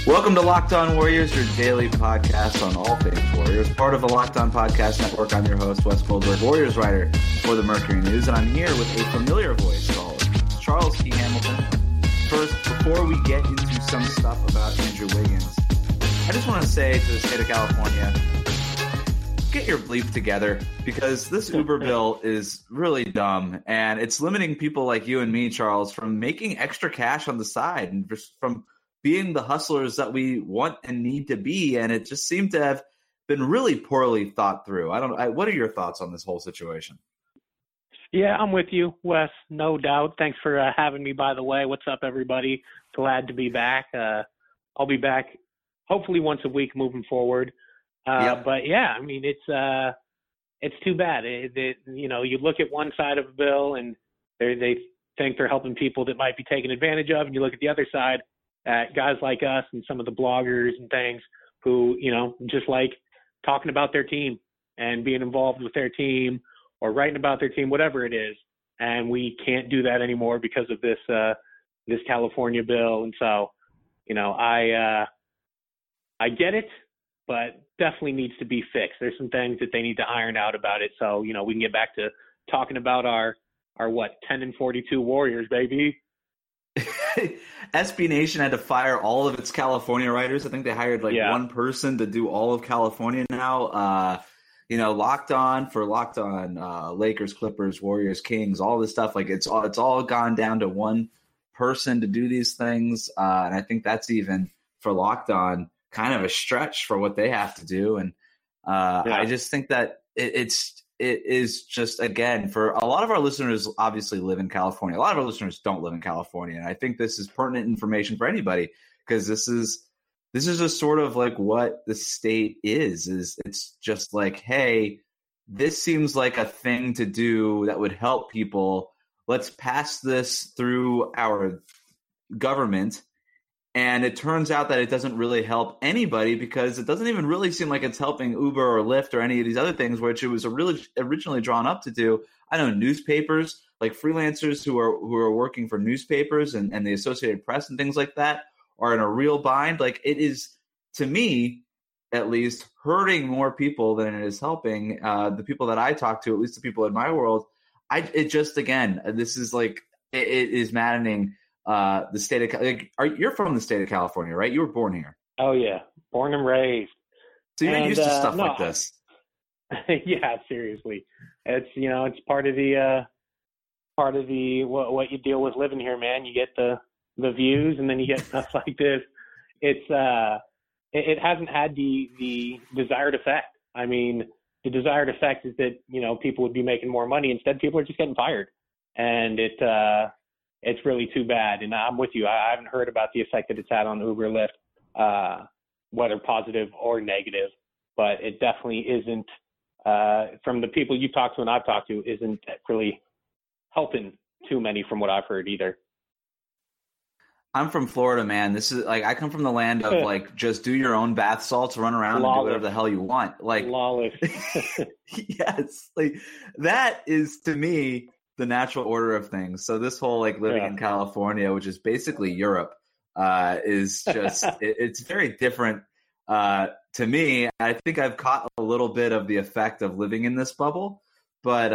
Welcome to Locked On Warriors, your daily podcast on all things Warriors. Part of the Locked On Podcast Network, I'm your host, Wes Goldberg, Warriors writer for the Mercury News, and I'm here with a familiar voice, Charles T. Hamilton. First, before we get into some stuff about Andrew Wiggins, I just want to say to the state of California, get your bleep together, because this Uber bill is really dumb, and it's limiting people like you and me, Charles, from making extra cash on the side and just from being the hustlers that we want and need to be. And it just seemed to have been really poorly thought through. What are your thoughts on this whole situation? Yeah, I'm with you, Wes. No doubt. Thanks for having me, by the way. What's up, everybody? Glad to be back. I'll be back hopefully once a week moving forward. Yep. But yeah, I mean, it's too bad. You look at one side of the bill and they think they're helping people that might be taken advantage of, and you look at the other side at guys like us and some of the bloggers and things who, just like talking about their team and being involved with their team or writing about their team, whatever it is. And we can't do that anymore because of this California bill. And so, I get it, but definitely needs to be fixed. There's some things that they need to iron out about it. So, we can get back to talking about our 10-42 Warriors, baby. SB Nation had to fire all of its California writers. I think they hired one person to do all of California now. Locked On, Lakers, Clippers, Warriors, Kings, all this stuff. Like it's all gone down to one person to do these things. And I think that's even for Locked On kind of a stretch for what they have to do. And I just think that it is just, again, for a lot of our listeners obviously live in California. A lot of our listeners don't live in California. And I think this is pertinent information for anybody, because this is just sort of like what the state is it's just like, hey, this seems like a thing to do that would help people. Let's pass this through our government. And it turns out that it doesn't really help anybody, because it doesn't even really seem like it's helping Uber or Lyft or any of these other things, which it was originally drawn up to do. I know newspapers, like freelancers who are working for newspapers and the Associated Press and things like that, are in a real bind. Like, it is, to me, at least, hurting more people than it is helping. The people that I talk to, at least the people in my world, this is like, it is maddening. The state of you're from the state of California, right? You were born here. Oh yeah, born and raised. So you're used to stuff like this. Yeah, seriously, it's part of the what you deal with living here, man. You get the views, and then you get stuff like this. It hasn't had the desired effect. I mean, the desired effect is that people would be making more money. Instead, people are just getting fired, and it's really too bad. And I'm with you. I haven't heard about the effect that it's had on Uber, Lyft, whether positive or negative, but it definitely isn't, from the people you've talked to and I've talked to, isn't really helping too many from what I've heard either. I'm from Florida, man. This is like, I come from the land of like, just do your own bath salts, run around and do whatever the hell you want. Like, lawless. Yes. Like, that is, to me, the natural order of things. So this whole living in California, which is basically Europe, is just it's very different to me. I think I've caught a little bit of the effect of living in this bubble, but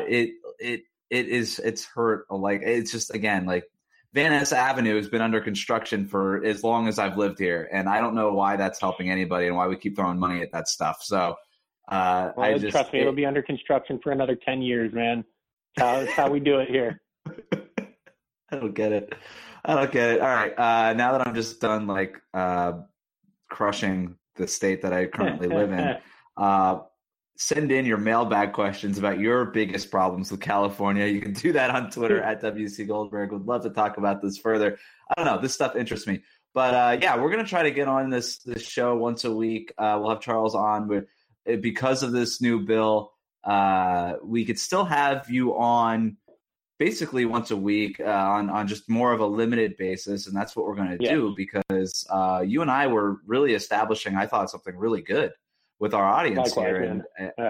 it's hurt. It's just, again, like Van Ness Avenue has been under construction for as long as I've lived here, and I don't know why that's helping anybody and why we keep throwing money at that stuff. So trust me, it'll be under construction for another 10 years, man. That's how we do it here. I don't get it. All right. Now that I'm just done crushing the state that I currently live in, send in your mailbag questions about your biggest problems with California. You can do that on Twitter at WC Goldberg. Would love to talk about this further. I don't know. This stuff interests me. But we're going to try to get on this show once a week. We'll have Charles on. But because of this new bill, we could still have you on basically once a week on just more of a limited basis. And that's what we're going to do, because you and I were really establishing, I thought, something really good with our audience here.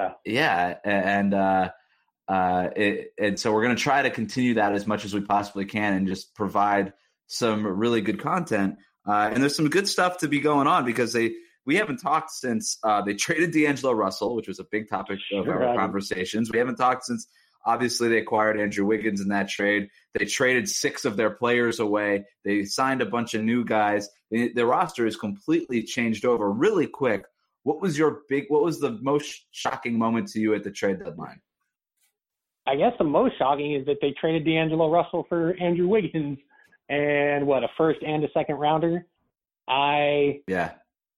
And so we're going to try to continue that as much as we possibly can and just provide some really good content. And there's some good stuff to be going on because we haven't talked since they traded D'Angelo Russell, which was a big topic of our conversations. We haven't talked since, obviously, they acquired Andrew Wiggins in that trade. They traded 6 of their players away. They signed a bunch of new guys. The roster is completely changed over really quick. What was the most shocking moment to you at the trade deadline? I guess the most shocking is that they traded D'Angelo Russell for Andrew Wiggins and a first and a second rounder. Not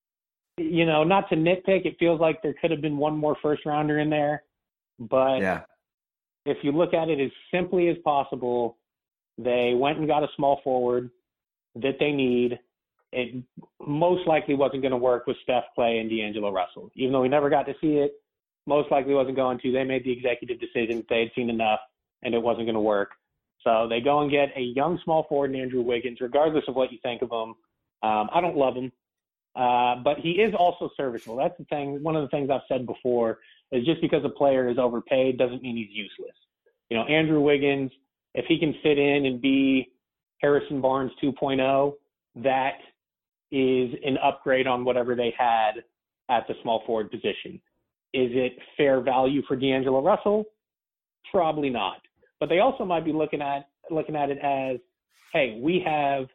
to nitpick, it feels like there could have been one more first rounder in there, but if you look at it as simply as possible, they went and got a small forward that they need. It most likely wasn't going to work with Steph, Clay, and D'Angelo Russell. Even though we never got to see it, most likely wasn't going to. They made the executive decision that they had seen enough and it wasn't going to work. So they go and get a young small forward in Andrew Wiggins, regardless of what you think of him. I don't love him, but he is also serviceable. That's the thing. One of the things I've said before is just because a player is overpaid doesn't mean he's useless. Andrew Wiggins, if he can fit in and be Harrison Barnes 2.0, that is an upgrade on whatever they had at the small forward position. Is it fair value for D'Angelo Russell? Probably not. But they also might be looking at it as, hey, we have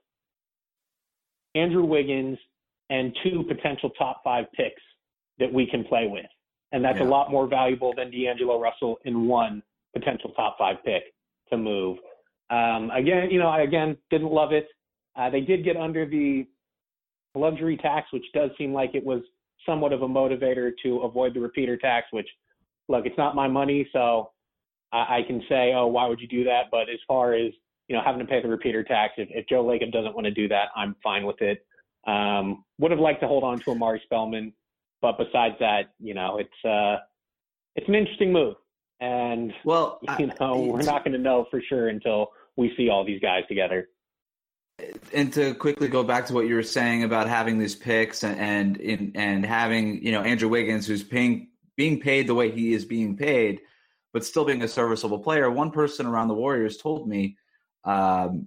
Andrew Wiggins and 2 potential top 5 picks that we can play with. And that's a lot more valuable than D'Angelo Russell in 1 potential top 5 pick to move. I didn't love it. They did get under the luxury tax, which does seem like it was somewhat of a motivator to avoid the repeater tax, which, look, it's not my money, so I can say, oh, why would you do that? But as far as, having to pay the repeater tax, if Joe Lacob doesn't want to do that, I'm fine with it. Would have liked to hold on to Amari Spellman, but besides that, it's an interesting move. And, we're not going to know for sure until we see all these guys together. And to quickly go back to what you were saying about having these picks and having, Andrew Wiggins, who's being paid the way he is being paid, but still being a serviceable player. One person around the Warriors told me, look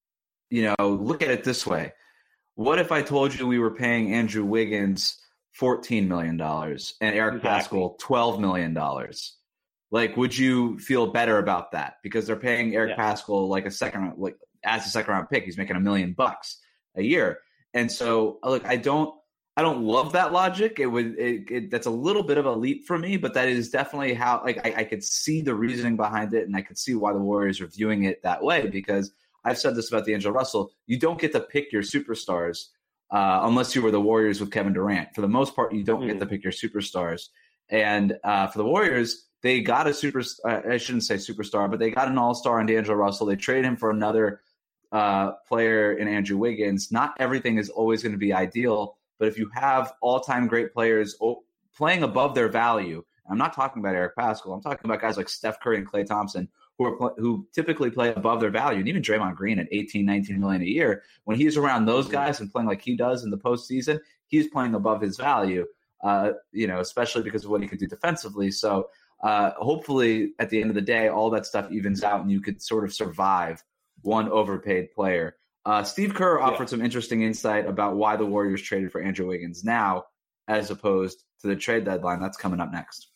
at it this way. What if I told you we were paying Andrew Wiggins $14 million and Eric Paschall $12 million? Like, would you feel better about that? Because they're paying Eric Paschall as a second round pick. He's making $1 million a year. And so, look, I don't love that logic. That's a little bit of a leap for me, but that is definitely how, I could see the reasoning behind it, and I could see why the Warriors are viewing it that way, because I've said this about D'Angelo Russell. You don't get to pick your superstars unless you were the Warriors with Kevin Durant. For the most part, you don't get to pick your superstars. And for the Warriors, they got I shouldn't say superstar, but they got an all-star in D'Angelo Russell. They traded him for another player in Andrew Wiggins. Not everything is always going to be ideal, but if you have all-time great players playing above their value, I'm not talking about Eric Paschall. I'm talking about guys like Steph Curry and Klay Thompson who typically play above their value, and even Draymond Green at $18-19 million a year. When he's around those guys and playing like he does in the postseason, he's playing above his value. Especially because of what he could do defensively. So hopefully, at the end of the day, all that stuff evens out, and you could sort of survive one overpaid player. Steve Kerr offered some interesting insight about why the Warriors traded for Andrew Wiggins now, as opposed to the trade deadline. That's coming up next.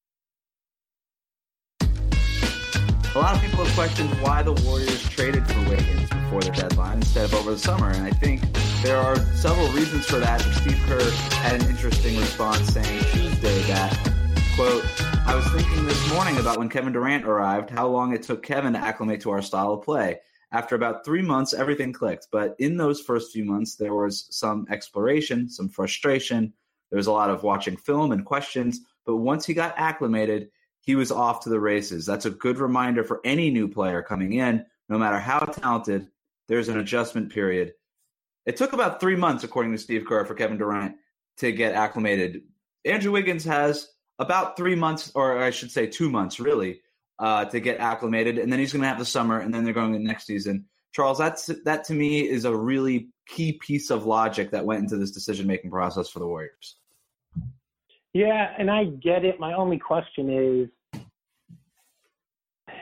A lot of people have questioned why the Warriors traded for Wiggins before the deadline instead of over the summer, and I think there are several reasons for that. Steve Kerr had an interesting response saying Tuesday that, quote, I was thinking this morning about when Kevin Durant arrived, how long it took Kevin to acclimate to our style of play. After about 3 months, everything clicked. But in those first few months, there was some exploration, some frustration. There was a lot of watching film and questions. But once he got acclimated, he was off to the races. That's a good reminder for any new player coming in. No matter how talented, there's an adjustment period. It took about 3 months, according to Steve Kerr, for Kevin Durant to get acclimated. Andrew Wiggins has about 3 months, or I should say 2 months, really, to get acclimated, and then he's going to have the summer, and then they're going to next season. Charles, that to me is a really key piece of logic that went into this decision-making process for the Warriors. Yeah, and I get it. My only question is,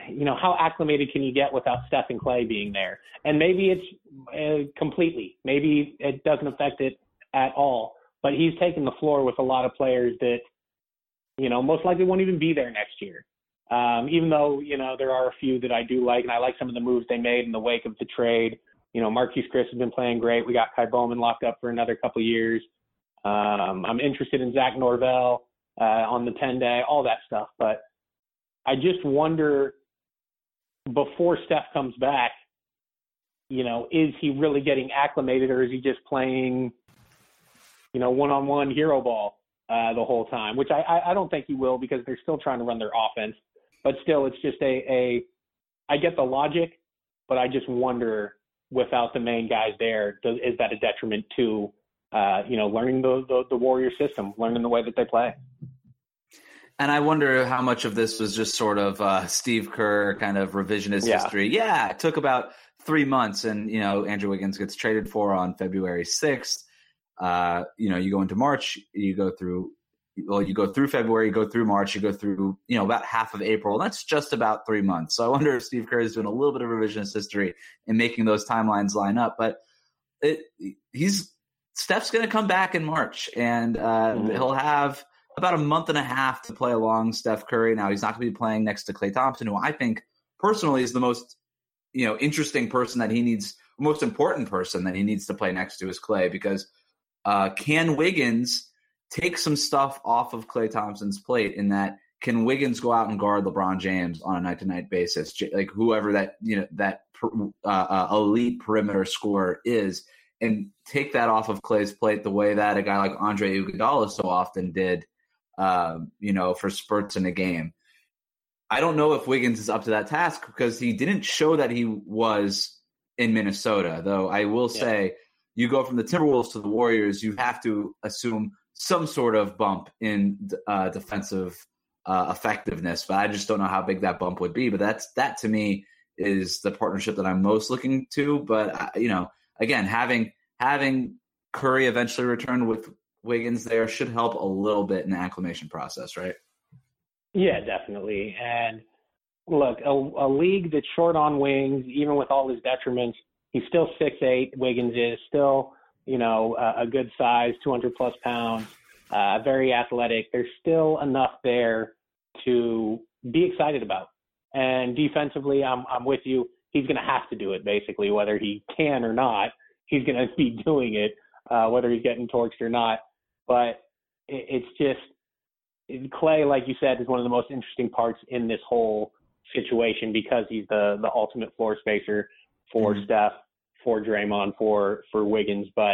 how acclimated can you get without Steph and Clay being there? And maybe it's completely. Maybe it doesn't affect it at all. But he's taken the floor with a lot of players that, most likely won't even be there next year. Even though, there are a few that I do like, and I like some of the moves they made in the wake of the trade. Marquise Chris has been playing great. We got Kai Bowman locked up for another couple of years. I'm interested in Zach Norvell on the 10-day, all that stuff. But I just wonder, before Steph comes back, is he really getting acclimated, or is he just playing, one-on-one hero ball the whole time? Which I don't think he will, because they're still trying to run their offense. But still, it's just I get the logic, but I just wonder, without the main guys there, is that a detriment to, learning the Warrior system, learning the way that they play? And I wonder how much of this was just sort of Steve Kerr kind of revisionist history. Yeah, it took about 3 months, and, Andrew Wiggins gets traded for on February 6th. You go into March, you go through February, you go through March, you go through, about half of April. And that's just about 3 months. So I wonder if Steve Kerr is doing a little bit of revisionist history and making those timelines line up. But Steph's going to come back in March, and he'll have about a month and a half to play along Steph Curry. Now, he's not going to be playing next to Klay Thompson, who I think personally is the most, interesting person that he needs, most important person that he needs to play next to is Klay, because can Wiggins take some stuff off of Klay Thompson's plate, in that can Wiggins go out and guard LeBron James on a night-to-night basis, like whoever that elite perimeter scorer is, and take that off of Klay's plate the way that a guy like Andre Iguodala so often did, for spurts in a game. I don't know if Wiggins is up to that task, because he didn't show that he was in Minnesota, though I will say, you go from the Timberwolves to the Warriors, you have to assume some sort of bump in defensive effectiveness, but I just don't know how big that bump would be. But that to me is the partnership that I'm most looking to. But again, having Curry eventually return with Wiggins there should help a little bit in the acclimation process, right? Yeah, definitely. And look, a league that's short on wings, even with all his detriments, he's still 6'8". Wiggins is still, a good size, 200 plus pounds, very athletic. There's still enough there to be excited about. And defensively, I'm with you. He's going to have to do it, basically, whether he can or not. He's going to be doing it, whether he's getting torched or not. But it's just, Klay, like you said, is one of the most interesting parts in this whole situation, because he's the ultimate floor spacer for Steph, for Draymond, for Wiggins. But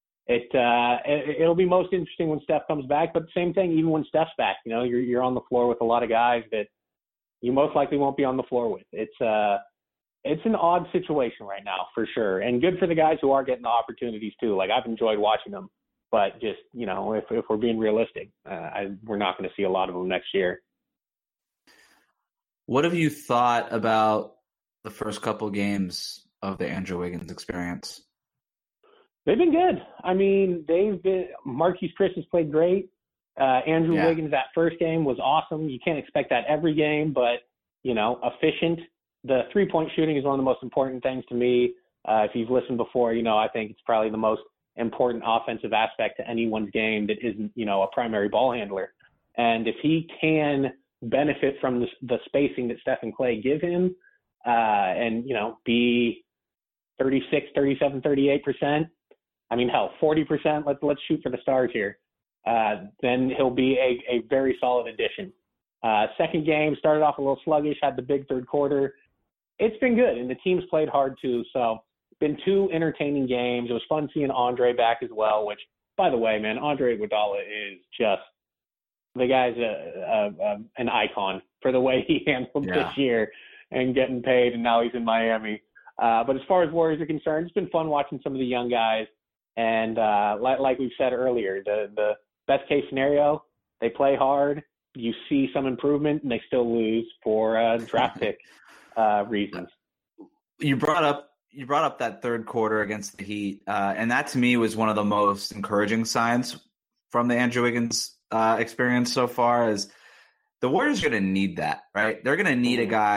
it'll be most interesting when Steph comes back. But the same thing, even when Steph's back, you're on the floor with a lot of guys that you most likely won't be on the floor with. It's an odd situation right now, for sure. And good for the guys who are getting the opportunities too. Like, I've enjoyed watching them, but just, if we're being realistic, we're not going to see a lot of them next year. What have you thought about the first couple games of the Andrew Wiggins experience? They've been good. I mean, Marquise Chris has played great. Andrew Wiggins, that first game was awesome. You can't expect that every game, but, efficient. The three-point shooting is one of the most important things to me. If you've listened before, I think it's probably the most important offensive aspect to anyone's game that isn't, a primary ball handler. And if he can benefit from the spacing that Steph and Klay give him, and, be 36, 37, 38%, I mean, hell, 40%, let's shoot for the stars here. Then he'll be a very solid addition. Second game started off a little sluggish, had the big third quarter. It's been good, and the team's played hard too. So, been two entertaining games. It was fun seeing Andre back as well, which, by the way, man, Andre Iguodala is just, the guy's an icon for the way he handled this year and getting paid, and now he's in Miami. But as far as Warriors are concerned, it's been fun watching some of the young guys. And like we've said earlier, the best case scenario, they play hard, you see some improvement, and they still lose for draft pick reasons. You brought up that third quarter against the Heat, and that to me was one of the most encouraging signs from the Andrew Wiggins experience so far. Is the Warriors are going to need that, right? They're going to need a guy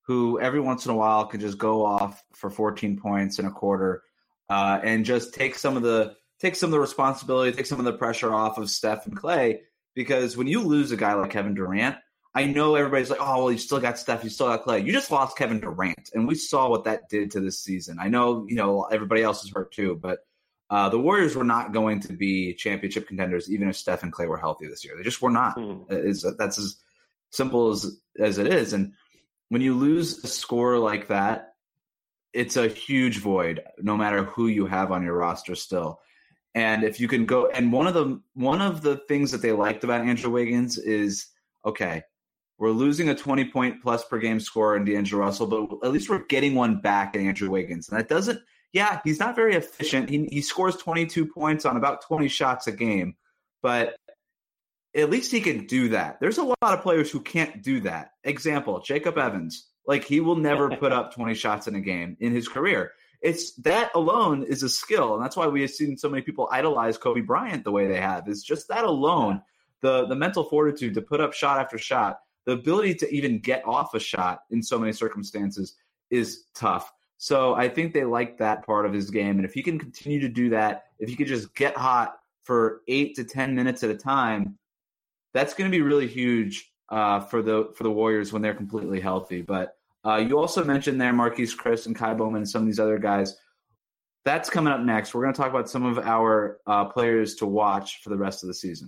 who every once in a while could just go off for 14 points in a quarter and just take some of the responsibility, take some of the pressure off of Steph and Clay. Because when you lose a guy like Kevin Durant, I know everybody's like, oh, well, you still got Steph, you still got Clay. You just lost Kevin Durant, and we saw what that did to this season. I know, everybody else is hurt too, but the Warriors were not going to be championship contenders even if Steph and Clay were healthy this year. They just were not. That's as simple as it is. And when you lose a scorer like that, it's a huge void, no matter who you have on your roster still. And if you can go, and one of the things that they liked about Andrew Wiggins is, okay, we're losing a 20-point plus per game scorer in D'Angelo Russell, but at least we're getting one back in Andrew Wiggins. And that doesn't, he's not very efficient. He scores 22 points on about 20 shots a game, but at least he can do that. There's a lot of players who can't do that. Example, Jacob Evans. Like, he will never put up 20 shots in a game in his career. It's that alone is a skill, and that's why we have seen so many people idolize Kobe Bryant the way they have. It's just that alone, the mental fortitude to put up shot after shot, the ability to even get off a shot in so many circumstances is tough. So I think they like that part of his game, and if he can continue to do that, if he could just get hot for 8 to 10 minutes at a time, that's going to be really huge for the Warriors when they're completely healthy. But you also mentioned there Marquise Chris and Kai Bowman and some of these other guys. That's coming up next. We're going to talk about some of our players to watch for the rest of the season.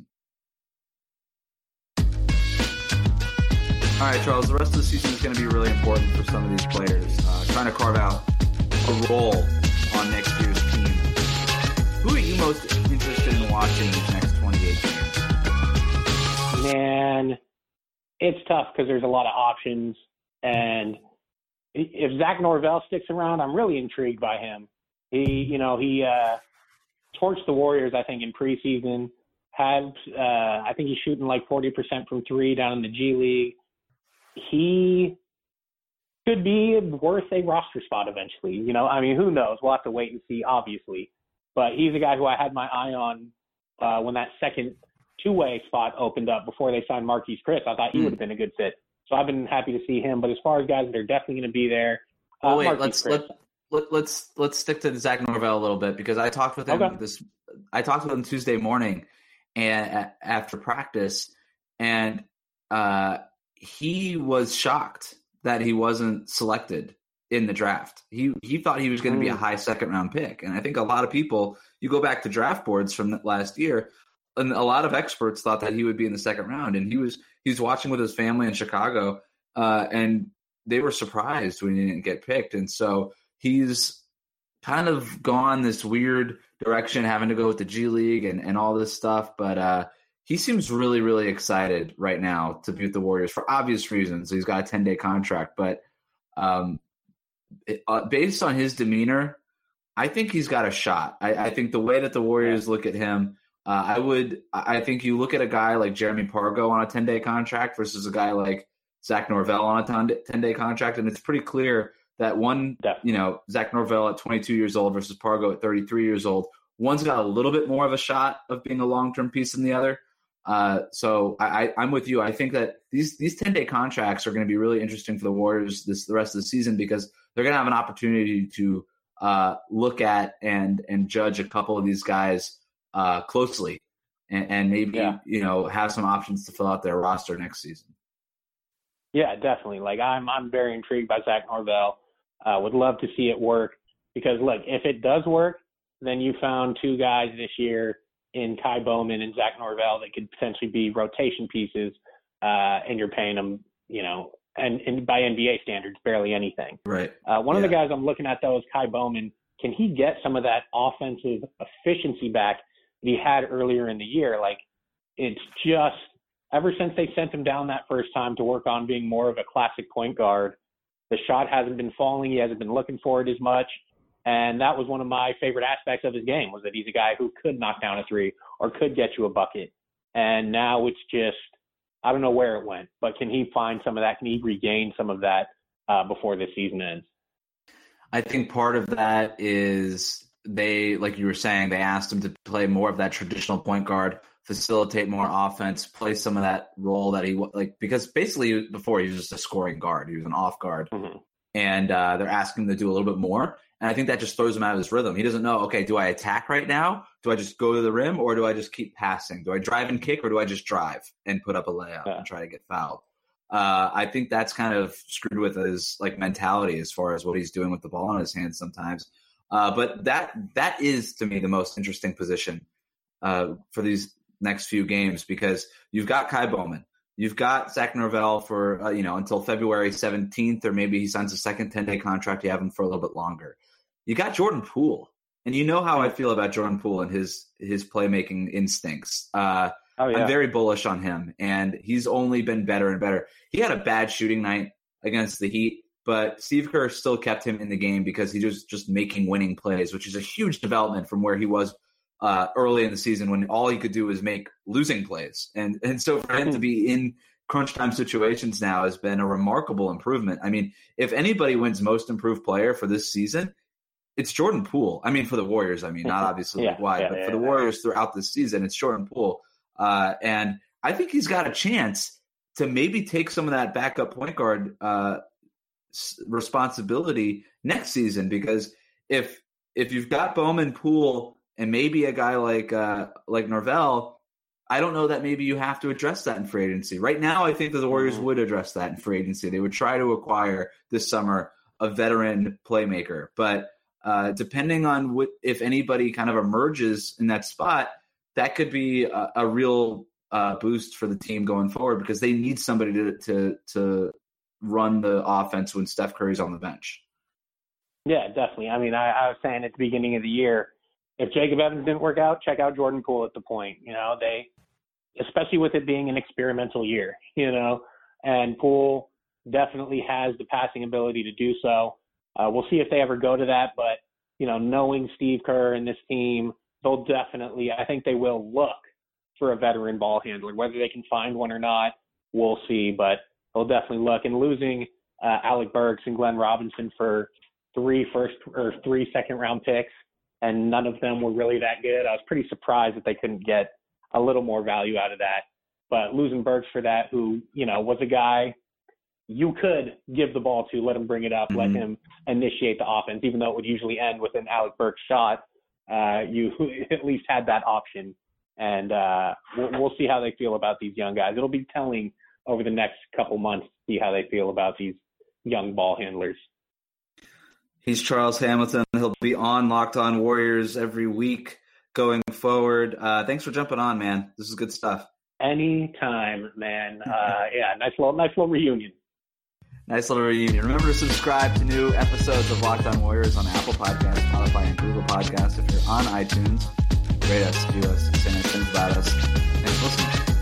All right, Charles, the rest of the season is going to be really important for some of these players, trying to carve out a role on next year's team. Who are you most interested in watching these next 28 games? Man, it's tough because there's a lot of options. And if Zach Norvell sticks around, I'm really intrigued by him. He torched the Warriors, I think, in preseason. I think he's shooting like 40% from three down in the G League. He could be worth a roster spot eventually. Who knows? We'll have to wait and see, obviously. But he's a guy who I had my eye on when that second two-way spot opened up before they signed Marquise Chris. I thought he would have been a good fit. So I've been happy to see him. But as far as guys that are definitely going to be there, let's stick to Zach Norvell a little bit, because I talked with him I talked with him Tuesday morning and after practice, and he was shocked that he wasn't selected in the draft. He thought he was going to be a high second round pick, and I think a lot of people, you go back to draft boards from last year, and a lot of experts thought that he would be in the second round, and he was watching with his family in Chicago, and they were surprised when he didn't get picked. And so he's kind of gone this weird direction, having to go with the G League and all this stuff. But he seems really, really excited right now to be with the Warriors for obvious reasons. He's got a 10-day contract, but based on his demeanor, I think he's got a shot. I think the way that the Warriors look at him, I think you look at a guy like Jeremy Pargo on a 10-day contract versus a guy like Zach Norvell on a 10-day contract, and it's pretty clear that Zach Norvell at 22 years old versus Pargo at 33 years old, one's got a little bit more of a shot of being a long-term piece than the other. So I'm with you. I think that these 10-day contracts are going to be really interesting for the Warriors the rest of the season, because they're going to have an opportunity to look at and judge a couple of these guys closely, and maybe have some options to fill out their roster next season. Yeah, definitely. Like, I'm very intrigued by Zach Norvell. Would love to see it work, because look, if it does work, then you found two guys this year in Kai Bowman and Zach Norvell that could potentially be rotation pieces, and you're paying them, and by NBA standards, barely anything. Right. One of the guys I'm looking at, though, is Kai Bowman. Can he get some of that offensive efficiency back that he had earlier in the year? Like, it's just ever since they sent him down that first time to work on being more of a classic point guard, the shot hasn't been falling. He hasn't been looking for it as much. And that was one of my favorite aspects of his game, was that he's a guy who could knock down a three or could get you a bucket. And now it's just, I don't know where it went, but can he find some of that? Can he regain some of that before this season ends? I think part of that is they, like you were saying, they asked him to play more of that traditional point guard facilitate more offense, play some of that role that he like, because basically before he was just a scoring guard. He was an off guard. Mm-hmm. And they're asking him to do a little bit more. And I think that just throws him out of his rhythm. He doesn't know, okay, do I attack right now? Do I just go to the rim, or do I just keep passing? Do I drive and kick, or do I just drive and put up a layup and try to get fouled? I think that's kind of screwed with his like mentality as far as what he's doing with the ball in his hands sometimes. But that is, to me, the most interesting position for these next few games, because you've got Kai Bowman. You've got Zach Norvell for, until February 17th, or maybe he signs a second 10-day contract. You have him for a little bit longer. You got Jordan Poole, and you know how I feel about Jordan Poole and his playmaking instincts. I'm very bullish on him, and he's only been better and better. He had a bad shooting night against the Heat, but Steve Kerr still kept him in the game because he was just making winning plays, which is a huge development from where he was early in the season when all he could do was make losing plays. And so for him to be in crunch time situations now has been a remarkable improvement. I mean, if anybody wins most improved player for this season, it's Jordan Poole. I mean, for the Warriors, not obviously but for the Warriors throughout this season, it's Jordan Poole. And I think he's got a chance to maybe take some of that backup point guard responsibility next season, because if you've got Bowman, Poole, and maybe a guy like Norvell, I don't know that maybe you have to address that in free agency. Right now, I think that the Warriors would address that in free agency. They would try to acquire this summer a veteran playmaker. But depending on if anybody kind of emerges in that spot, that could be a real boost for the team going forward, because they need somebody to run the offense when Steph Curry's on the bench. Yeah, definitely. I mean, I was saying at the beginning of the year, if Jacob Evans didn't work out, check out Jordan Poole at the point. They, especially with it being an experimental year, and Poole definitely has the passing ability to do so. We'll see if they ever go to that, but, knowing Steve Kerr and this team, they'll definitely, I think they will look for a veteran ball handler. Whether they can find one or not, we'll see, but they'll definitely look. And losing Alec Burks and Glenn Robinson for 3 second-round picks, and none of them were really that good. I was pretty surprised that they couldn't get a little more value out of that. But losing Burks for that, who, was a guy you could give the ball to, let him bring it up, let him initiate the offense, even though it would usually end with an Alec Burks shot. You at least had that option. And we'll see how they feel about these young guys. It'll be telling over the next couple months to see how they feel about these young ball handlers. He's Charles Hamilton. He'll be on Locked On Warriors every week going forward. Thanks for jumping on, man. This is good stuff. Anytime, man. Nice little reunion. Nice little reunion. Remember to subscribe to new episodes of Locked On Warriors on Apple Podcasts, Spotify, and Google Podcasts. If you're on iTunes, rate us, view us, say nice things about us, and listen.